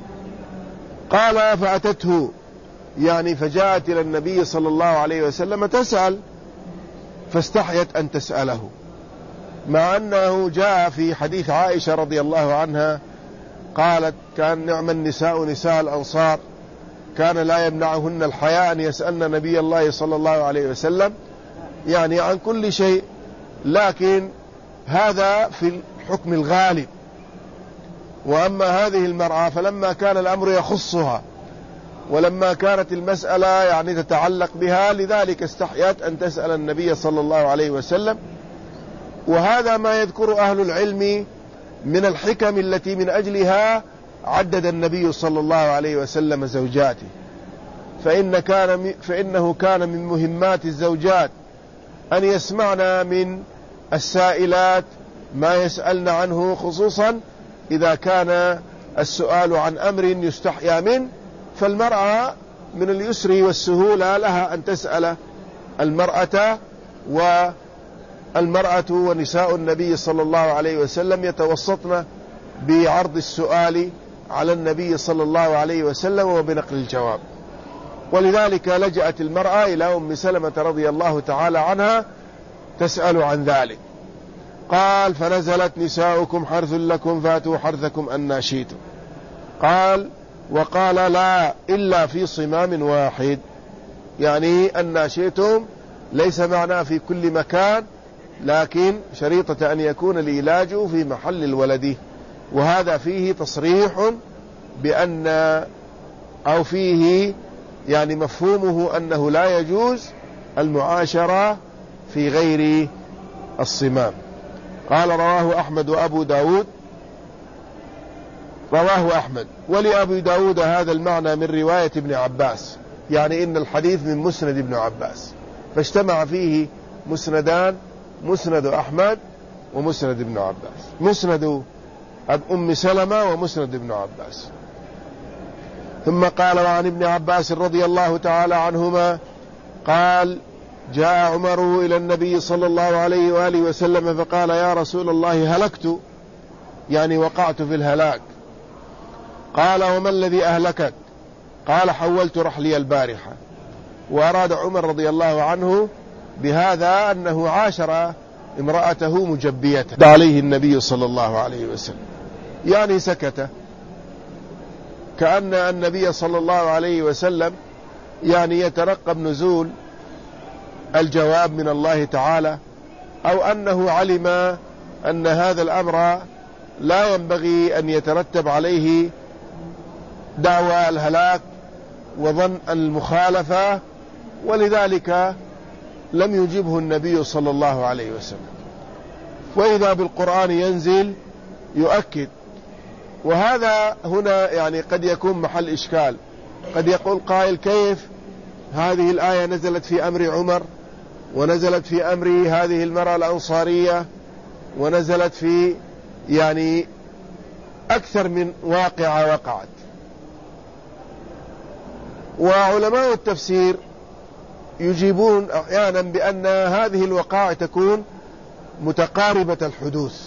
قال فأتته، يعني فجاءت إلى النبي صلى الله عليه وسلم تسأل، فاستحيت أن تسأله، مع أنه جاء في حديث عائشة رضي الله عنها قالت كان نعم النساء نساء الأنصار كان لا يمنعهن الحياء أن يسألن نبي الله صلى الله عليه وسلم، يعني عن كل شيء، لكن هذا في الحكم الغالب. وأما هذه المرأة فلما كان الأمر يخصها ولما كانت المسألة يعني تتعلق بها، لذلك استحيت أن تسأل النبي صلى الله عليه وسلم. وهذا ما يذكر أهل العلم من الحكم التي من أجلها عدد النبي صلى الله عليه وسلم زوجاته، فإن كان فإنه كان من مهمات الزوجات أن يسمعن من السائلات ما يسألن عنه، خصوصا إذا كان السؤال عن أمر يستحيا منه، فالمرأة من اليسر والسهولة لها أن تسأل المرأة، والمرأة ونساء النبي صلى الله عليه وسلم يتوسطن بعرض السؤال على النبي صلى الله عليه وسلم وبنقل الجواب. ولذلك لجأت المرأة إلى أم سلمة رضي الله تعالى عنها تسأل عن ذلك. قال فنزلت نساؤكم حرث لكم فاتوا حرثكم أن شئتم. قال وقال لا إلا في صمام واحد، يعني أن شئتم ليس معناه في كل مكان، لكن شريطة أن يكون العلاج في محل الولد. وهذا فيه تصريح بأن أو فيه يعني مفهومه أنه لا يجوز المعاشرة في غير الصمام. قال رواه أحمد وأبو داود، رواه أحمد ولأبي داود هذا المعنى من رواية ابن عباس، يعني إن الحديث من مسند ابن عباس، فاجتمع فيه مسندان، مسند أحمد ومسند ابن عباس، مسند أم سلمة ومسند ابن عباس. ثم قال وعن ابن عباس رضي الله تعالى عنهما قال جاء عمر إلى النبي صلى الله عليه وآله وسلم فقال يا رسول الله هلكت، يعني وقعت في الهلاك. قال وما الذي أهلكك؟ قال حولت رحلي البارحة. وأراد عمر رضي الله عنه بهذا أنه عاشر امرأته مجبية عليه النبي صلى الله عليه وسلم، يعني سكت، كأن النبي صلى الله عليه وسلم يعني يترقب نزول الجواب من الله تعالى، أو أنه علم أن هذا الأمر لا ينبغي أن يترتب عليه دعوى الهلاك وظن المخالفة، ولذلك لم يجبه النبي صلى الله عليه وسلم. وإذا بالقرآن ينزل يؤكد. وهذا هنا يعني قد يكون محل إشكال، قد يقول قائل كيف هذه الآية نزلت في أمر عمر ونزلت في أمر هذه المرأة الأنصارية ونزلت في يعني أكثر من واقعة وقعت. وعلماء التفسير يجيبون أحيانا بأن هذه الوقائع تكون متقاربة الحدوث،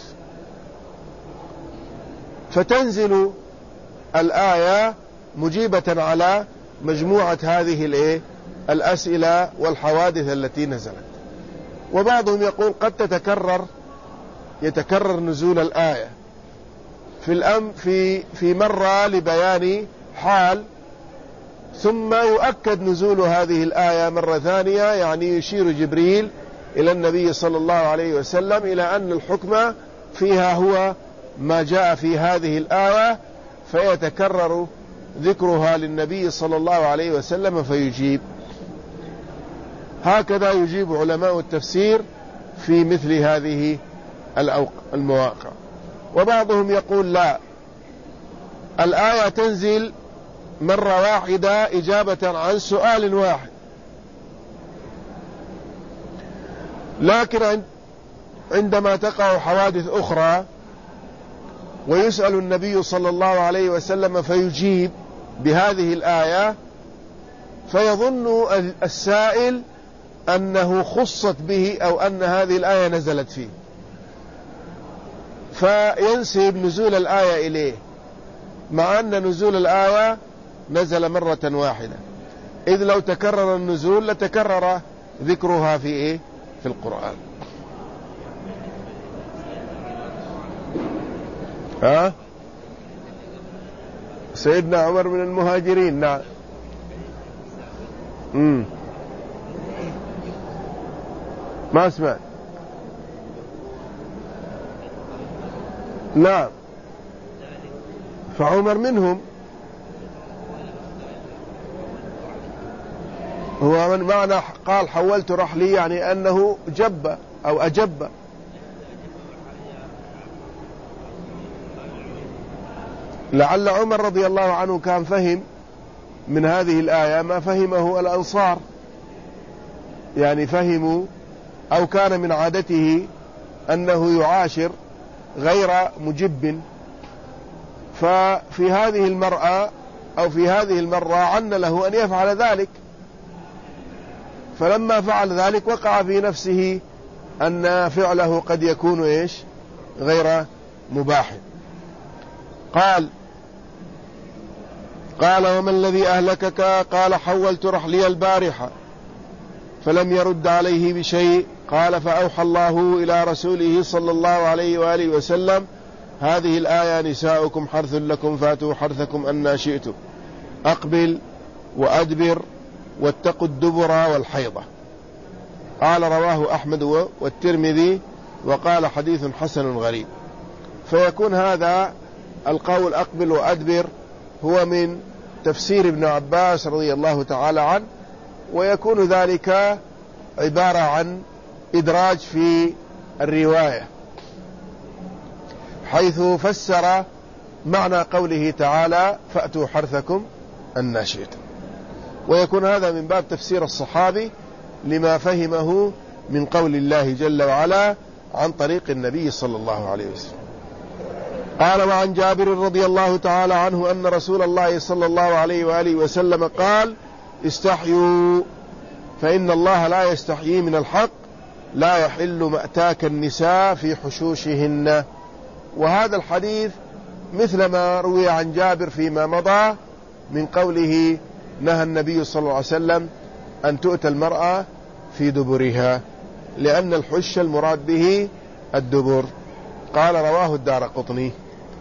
فتنزل الآية مجيبة على مجموعة هذه الإيه الأسئلة والحوادث التي نزلت. وبعضهم يقول قد تتكرر يتكرر نزول الآية في الأم في في مرة لبيان حال، ثم يؤكد نزول هذه الآية مرة ثانية، يعني يشير جبريل إلى النبي صلى الله عليه وسلم إلى أن الحكم فيها هو ما جاء في هذه الآية، فيتكرر ذكرها للنبي صلى الله عليه وسلم فيجيب. هكذا يجيب علماء التفسير في مثل هذه المواقع. وبعضهم يقول لا، الآية تنزل مرة واحدة إجابة عن سؤال واحد، لكن عندما تقع حوادث أخرى ويسأل النبي صلى الله عليه وسلم فيجيب بهذه الآية، فيظن السائل أنه خصت به أو أن هذه الآية نزلت فيه، فينسب نزول الآية إليه، مع أن نزول الآية نزل مرة واحدة، إذ لو تكرر النزول لتكرر ذكرها في إيه؟ في القرآن. ها؟ سيدنا عمر من المهاجرين. نعم. امم ما اسمع. نعم، فعمر منهم. هو من معنى قال حولت رحلي يعني أنه جب أو أجب. لعل عمر رضي الله عنه كان فهم من هذه الآية ما فهمه الأنصار، يعني فهموا أو كان من عادته أنه يعاشر غير مجب، ففي هذه المرأة أو في هذه المرة عن له أن يفعل ذلك، فلما فعل ذلك وقع في نفسه أن فعله قد يكون إيش؟ غير مباح. قال قال وما الذي أهلكك؟ قال حولت رحلي البارحة فلم يرد عليه بشيء. قال فأوحى الله إلى رسوله صلى الله عليه وآله وسلم هذه الآية نساؤكم حرث لكم فاتوا حرثكم أن شئتم أقبل وأدبر واتقوا الدبر والحيضة. قال رواه أحمد والترمذي وقال حديث حسن غريب. فيكون هذا القول أقبل وأدبر هو من تفسير ابن عباس رضي الله تعالى عنه، ويكون ذلك عبارة عن إدراج في الرواية، حيث فسر معنى قوله تعالى فأتوا حرثكم أن شئتم، ويكون هذا من باب تفسير الصحابي لما فهمه من قول الله جل وعلا عن طريق النبي صلى الله عليه وسلم. قال وعن جابر رضي الله تعالى عنه أن رسول الله صلى الله عليه وآله وسلم قال استحيوا فإن الله لا يستحيي من الحق لا يحل مأتاك النساء في حشوشهن. وهذا الحديث مثل ما روي عن جابر فيما مضى من قوله نهى النبي صلى الله عليه وسلم أن تؤتى المرأة في دبرها، لأن الحش المراد به الدبر. قال رواه الدارقطني.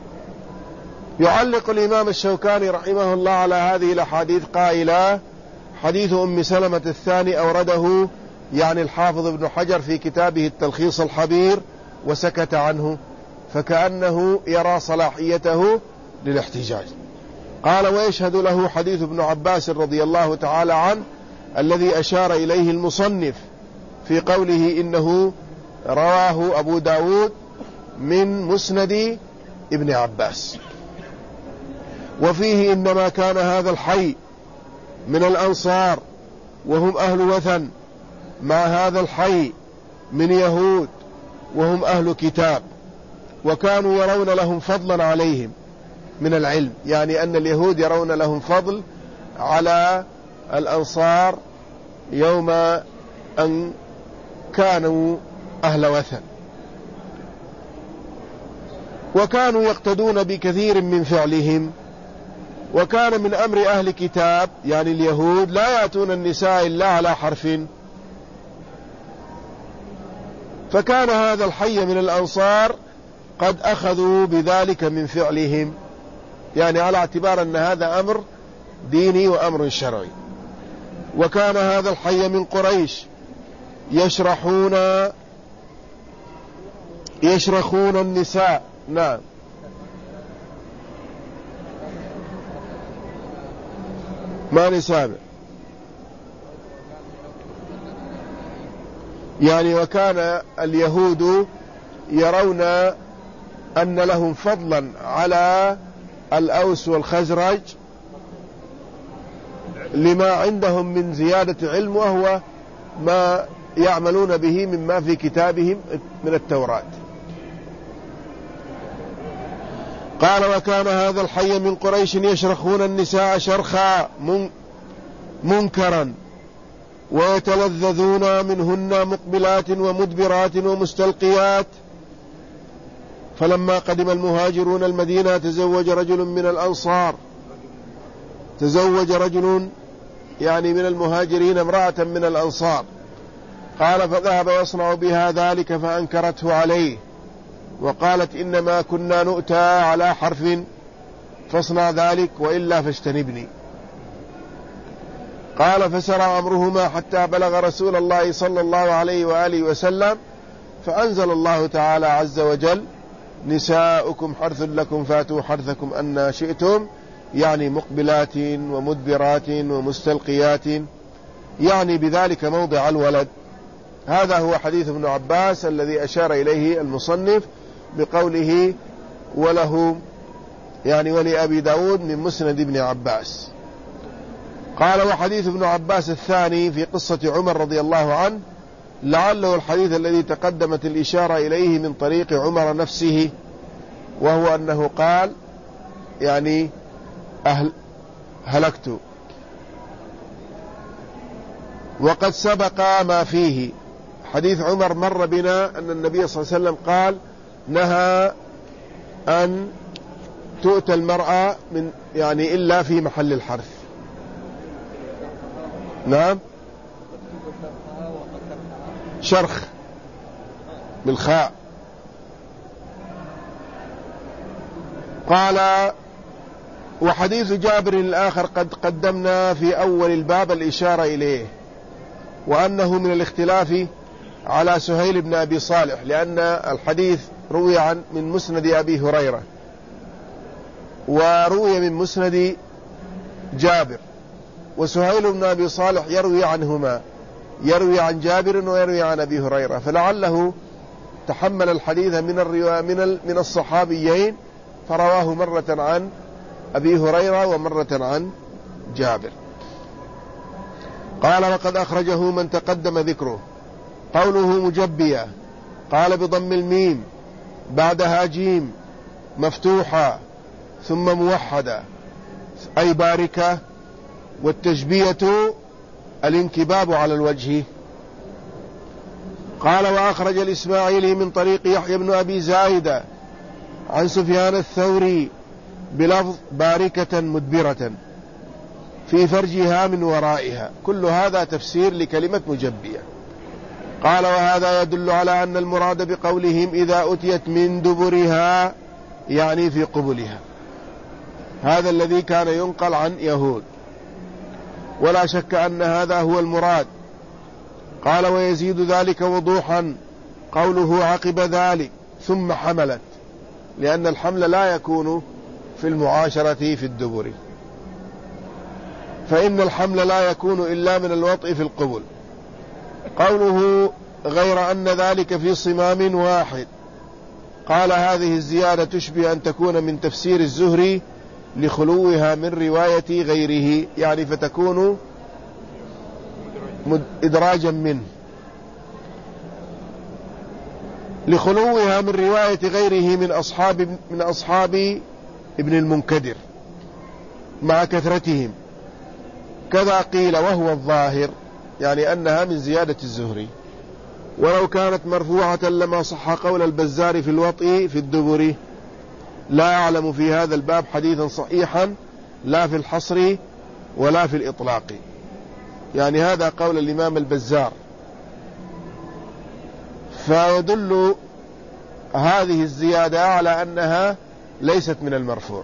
يعلق الإمام الشوكاني رحمه الله على هذه الأحاديث قائلا حديث أم سلمة الثاني أورده يعني الحافظ ابن حجر في كتابه التلخيص الحبير وسكت عنه، فكأنه يرى صلاحيته للاحتجاج. قال ويشهد له حديث ابن عباس رضي الله تعالى عنه الذي أشار إليه المصنف في قوله إنه رواه أبو داود من مسند ابن عباس، وفيه إنما كان هذا الحي من الأنصار وهم أهل وثن مع هذا الحي من يهود وهم أهل كتاب، وكانوا يرون لهم فضلا عليهم من العلم، يعني أن اليهود يرون لهم فضل على الأنصار يوم أن كانوا أهل وثن، وكانوا يقتدون بكثير من فعلهم. وكان من أمر أهل كتاب يعني اليهود لا يأتون النساء إلا على حرف، فكان هذا الحي من الأنصار قد أخذوا بذلك من فعلهم، يعني على اعتبار أن هذا أمر ديني وأمر شرعي. وكان هذا الحي من قريش يشرحون يشرخون النساء. نعم. ما نسابع يعني وكان اليهود يرون أن لهم فضلا على الأوس والخزرج لما عندهم من زيادة علم، وهو ما يعملون به مما في كتابهم من التوراة. قال وكان هذا الحي من قريش يشرخون النساء شرخا منكرا ويتلذذون منهن مقبلات ومدبرات ومستلقيات. فلما قدم المهاجرون المدينة تزوج رجل من الأنصار تزوج رجل يعني من المهاجرين امرأة من الأنصار. قال فذهب يصنع بها ذلك فأنكرته عليه وقالت إنما كنا نؤتى على حرف فاصنع ذلك وإلا فاجتنبني. قال فسرى أمرهما حتى بلغ رسول الله صلى الله عليه وآله وسلم فأنزل الله تعالى عز وجل نساؤكم حرث لكم فاتوا حرثكم أن شئتم، يعني مقبلات ومدبرات ومستلقيات، يعني بذلك موضع الولد. هذا هو حديث ابن عباس الذي أشار إليه المصنف بقوله وله يعني ولأبي داود من مسند ابن عباس. قال وحديث ابن عباس الثاني في قصة عمر رضي الله عنه لعله الحديث الذي تقدمت الإشارة إليه من طريق عمر نفسه، وهو أنه قال يعني أهل هلكت. وقد سبق ما فيه. حديث عمر مر بنا أن النبي صلى الله عليه وسلم قال نهى أن تؤتى المرأة من يعني إلا في محل الحرث. نعم شرخ بالخاء. قال وحديث جابر الآخر قد قدمنا في أول الباب الإشارة إليه، وأنه من الاختلاف على سهيل بن أبي صالح، لأن الحديث روي عن من مسند أبي هريرة وروي من مسند جابر، وسهيل بن أبي صالح يروي عنهما، يروي عن جابر ويروي عن أبي هريرة، فلعله تحمل الحديث من الرواية من من الصحابيين فرواه مرة عن أبي هريرة ومرة عن جابر. قال وقد أخرجه من تقدم ذكره. قوله مجبية قال بضم الميم بعدها جيم مفتوحة ثم موحدة أي باركة، والتجبية الانكباب على الوجه. قال وأخرج الإسماعيلي من طريق يحيى بن أبي زايدة عن سفيان الثوري بلفظ باركة مدبرة في فرجها من ورائها. كل هذا تفسير لكلمة مجبية. قال وهذا يدل على أن المراد بقولهم إذا أتيت من دبرها يعني في قبلها، هذا الذي كان ينقل عن يهود، ولا شك أن هذا هو المراد. قال ويزيد ذلك وضوحا قوله عقب ذلك ثم حملت، لأن الحمل لا يكون في المعاشرة في الدبر، فإن الحمل لا يكون إلا من الوطء في القبل. قوله غير أن ذلك في صمام واحد، قال هذه الزيادة تشبه أن تكون من تفسير الزهري لخلوها من رواية غيره، يعني فتكون إدراجا منه، لخلوها من رواية غيره من أصحاب من أصحاب ابن المنكدر مع كثرتهم، كذا قيل وهو الظاهر، يعني أنها من زيادة الزهري. ولو كانت مرفوعة لما صح قول البزار في الوطء في الدبر. لا أعلم في هذا الباب حديثا صحيحا لا في الحصر ولا في الإطلاق، يعني هذا قول الإمام البزار. فيدل هذه الزيادة على أنها ليست من المرفوع.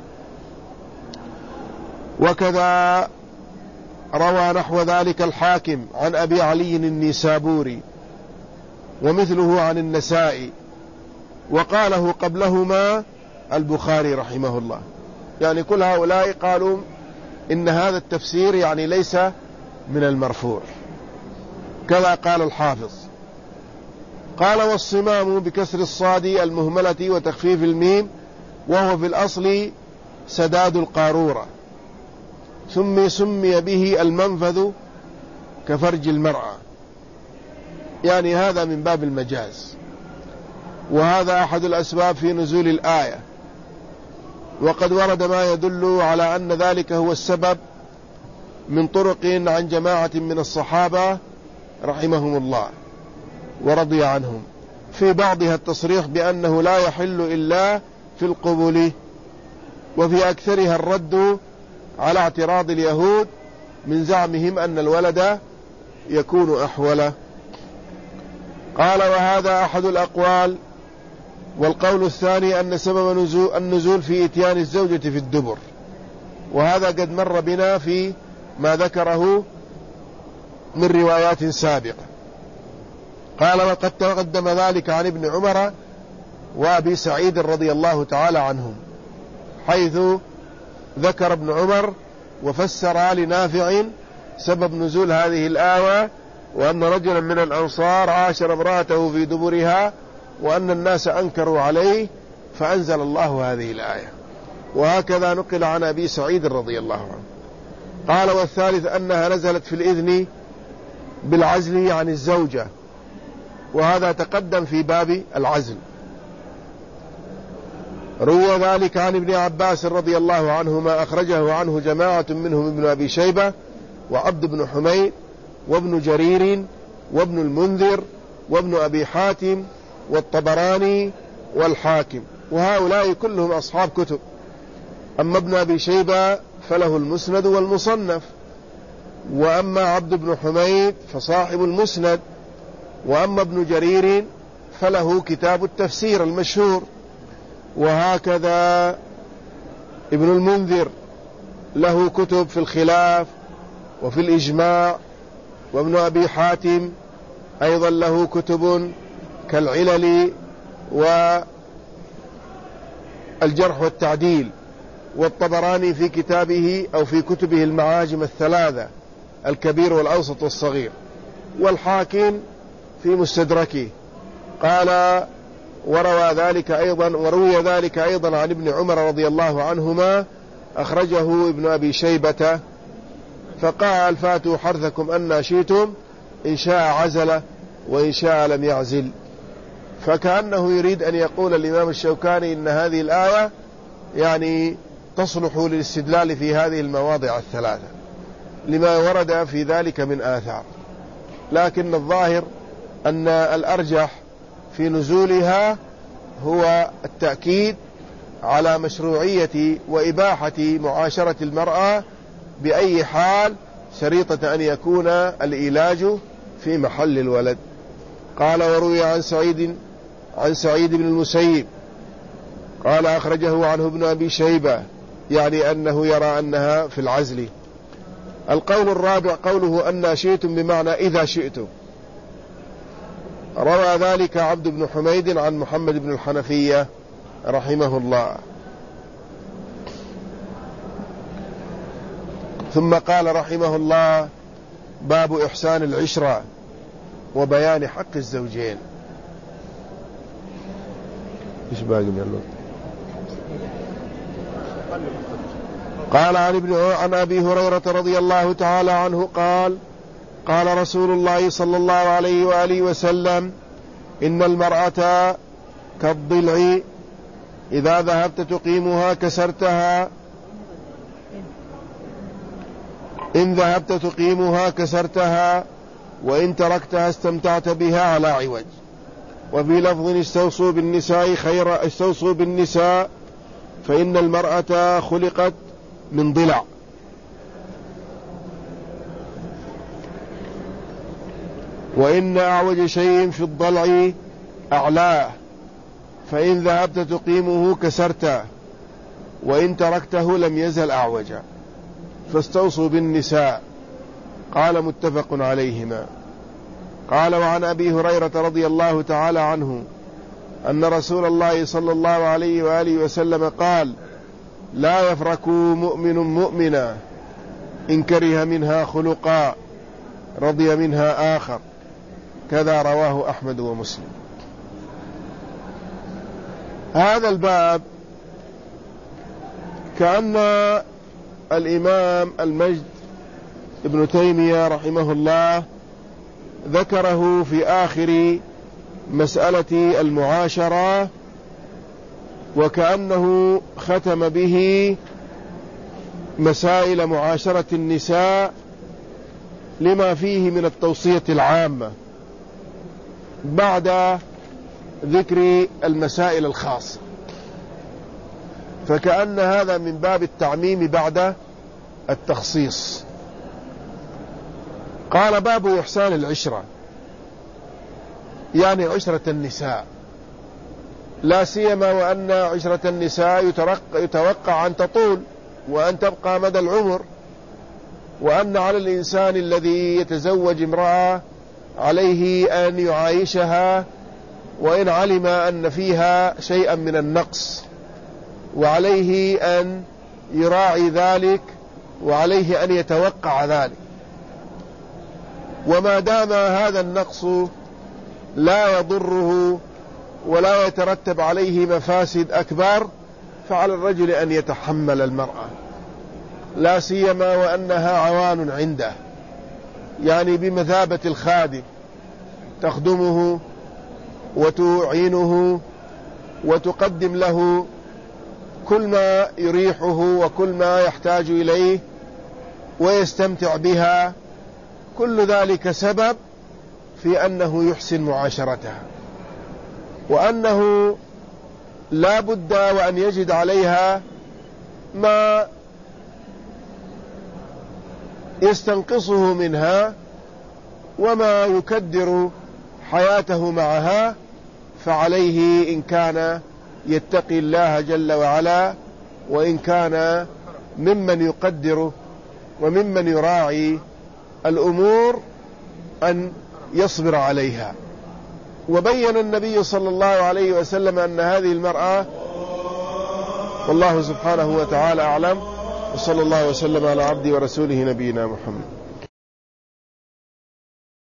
وكذا روى نحو ذلك الحاكم عن أبي علي النيسابوري ومثله عن النسائي، وقاله قبلهما البخاري رحمه الله. يعني كل هؤلاء قالوا إن هذا التفسير يعني ليس من المرفوع، كذا قال الحافظ. قال والصمام بكسر الصاد المهملة وتخفيف الميم، وهو في الأصل سداد القارورة، ثم سمي به المنفذ كفرج المرأة، يعني هذا من باب المجاز، وهذا أحد الأسباب في نزول الآية. وقد ورد ما يدل على أن ذلك هو السبب من طرق عن جماعة من الصحابة رحمهم الله ورضي عنهم، في بعضها التصريح بأنه لا يحل إلا في القبول، وفي أكثرها الرد على اعتراض اليهود من زعمهم أن الولد يكون أحوله. قال: وهذا أحد الأقوال. والقول الثاني أن سبب النزول في إتيان الزوجة في الدبر، وهذا قد مر بنا في ما ذكره من روايات سابقة. قال: وقد تقدم ذلك عن ابن عمر وأبي سعيد رضي الله تعالى عنهم، حيث ذكر ابن عمر وفسر لنافع سبب نزول هذه الآية، وأن رجلا من الأنصار عاشر امرأته في دبرها وأن الناس أنكروا عليه فأنزل الله هذه الآية. وهكذا نقل عن أبي سعيد رضي الله عنه. قال: والثالث أنها نزلت في الإذن بالعزل عن الزوجة، وهذا تقدم في باب العزل. روى ذلك عن ابن عباس رضي الله عنهما، أخرجه عنه جماعة منهم ابن أبي شيبة وعبد بن حميد وابن جرير وابن المنذر وابن أبي حاتم والطبراني والحاكم، وهؤلاء كلهم أصحاب كتب. أما ابن أبي شيبة فله المسند والمصنف، وأما عبد بن حميد فصاحب المسند، وأما ابن جرير فله كتاب التفسير المشهور، وهكذا ابن المنذر له كتب في الخلاف وفي الإجماع، وابن أبي حاتم أيضا له كتب كالعلل والجرح والتعديل، والطبراني في كتابه أو في كتبه المعاجم الثلاثة الكبير والأوسط والصغير، والحاكم في مستدركه. قال: وروى ذلك أيضا وروي ذلك أيضا عن ابن عمر رضي الله عنهما، أخرجه ابن أبي شيبة، فقال: فاتوا حرثكم أن شئتم، إن شاء عزل وإن شاء لم يعزل. فكأنه يريد أن يقول الإمام الشوكاني إن هذه الآية يعني تصلح للاستدلال في هذه المواضع الثلاثة لما ورد في ذلك من آثار، لكن الظاهر أن الأرجح في نزولها هو التأكيد على مشروعية وإباحة معاشرة المرأة بأي حال، شريطة أن يكون العلاج في محل الولد. قال: وروي عن سعيد عن سعيد بن المسيب قال: أخرجه عنه ابن أبي شيبة، يعني أنه يرى أنها في العزل. القول الرابع قوله أن شئتم بمعنى إذا شئتم، روى ذلك عبد بن حميد عن محمد بن الحنفية رحمه الله. ثم قال رحمه الله: باب إحسان العشرة وبيان حق الزوجين. إيش باقي من الوقت؟ قال عن ابن عن أبي هريرة رضي الله تعالى عنه قال: قال رسول الله صلى الله عليه وآله وسلم: إن المرأة كالضلع، إذا ذهبت تقيمها كسرتها إن ذهبت تقيمها كسرتها وإن تركتها استمتعت بها على عوج. وفي لفظ: استوصوا بالنساء خيرا استوصوا بالنساء فإن المرأة خلقت من ضلع. وإن أعوج شيء في الضلع أعلاه، فإن ذهبت تقيمه كسرته وإن تركته لم يزل أعوجا، فاستوصوا بالنساء. قال: متفق عليهما. قال: وعن أبي هريرة رضي الله تعالى عنه أن رسول الله صلى الله عليه وآله وسلم قال: لا يفرك مؤمن مؤمنا إن كره منها خلقا رضي منها آخر. كذا رواه أحمد ومسلم. هذا الباب كأن الإمام المجد ابن تيمية رحمه الله ذكره في آخر مسألة المعاشرة، وكأنه ختم به مسائل معاشرة النساء لما فيه من التوصية العامة بعد ذكر المسائل الخاصة، فكأن هذا من باب التعميم بعد التخصيص. قال باب إحسان العشرة، يعني عشرة النساء، لا سيما وأن عشرة النساء يتوقع أن تطول وأن تبقى مدى العمر، وأن على الإنسان الذي يتزوج امرأة عليه أن يعايشها وإن علم أن فيها شيئا من النقص، وعليه أن يراعي ذلك، وعليه أن يتوقع ذلك. وما دام هذا النقص لا يضره ولا يترتب عليه مفاسد أكبر، فعلى الرجل أن يتحمل المرأة، لا سيما وأنها عوان عنده، يعني بمثابة الخادم، تخدمه وتعينه وتقدم له كل ما يريحه وكل ما يحتاج إليه ويستمتع بها. كل ذلك سبب في أنه يحسن معاشرتها، وأنه لا بد وأن يجد عليها ما يستنقصه منها وما يكدر حياته معها، فعليه إن كان يتقي الله جل وعلا، وإن كان ممن يقدره وممن يراعي الأمور، أن يصبر عليها. وبين النبي صلى الله عليه وسلم أن هذه المرأة، والله سبحانه وتعالى أعلم، وصلى الله وسلم على عبده ورسوله نبينا محمد.